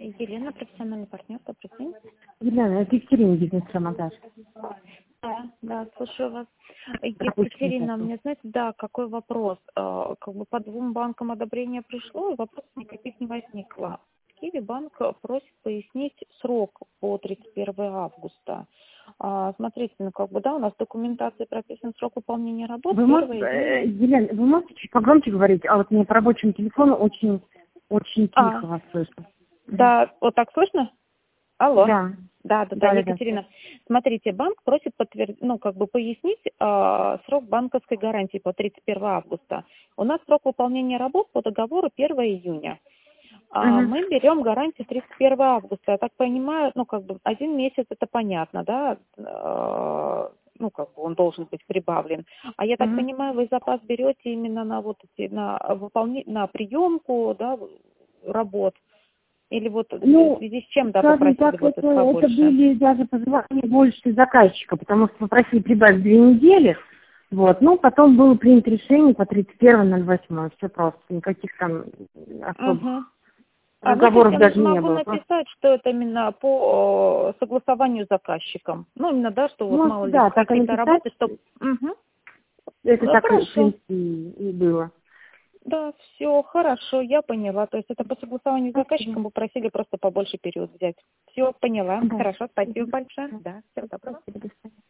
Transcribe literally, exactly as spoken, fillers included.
Елена, профессиональный партнер, добрый день. Елена, это Екатерина, бизнес-самодаж. Да, да, слушаю вас. Рабочий Екатерина, телефон. мне, знаете, да, какой вопрос? Э, Как бы по двум банкам одобрение пришло, и вопросов никаких не возникло. Киви-банк просит пояснить срок по тридцать первое августа. А, Смотрите, ну как бы, да, у нас в документации прописан срок выполнения работ Вы можете, первое э, июня. Елена, вы можете чуть погромче говорить, а вот мне по рабочему телефону очень, очень А, тихо вас слышно. Мгм. да, вот так слышно? Алло. Да, Да, да, да, да, да, да. Екатерина. Смотрите, банк просит подтвердить, ну, как бы пояснить э, срок банковской гарантии по тридцать первое августа. У нас срок выполнения работ по договору первое июня. А, Мгм. мы берем гарантию тридцать первое августа. Я так понимаю, ну, как бы один месяц это понятно, да, э, ну, как бы он должен быть прибавлен. А я так Мгм. понимаю, вы запас берете именно на вот эти, на выполнение, на приемку, да, работ. Или вот в Ну, связи с чем, да, скажем попросили так, вот это, это это побольше? были даже позвания больше заказчика, потому что попросили прибавить две недели. Вот, ну, потом было принято решение по тридцать первое ноль восьмое. Все просто, никаких там Угу. особых А, ну, сейчас разговоров я даже не могу было. Просто, написать, что это именно по э, согласованию с заказчиком. Ну, именно, да, что вот мало можете, ли да, так и какие-то написать. работы, что... Угу. Это Ну, так, в хорошо. принципе, и было. Да, все, хорошо, я поняла. То есть это по согласованию с Спасибо. заказчиком вы просили просто побольше период взять. Все, поняла. Да. Хорошо, спасибо Мгм. большое. Да, всего доброго. Спасибо, до свидания.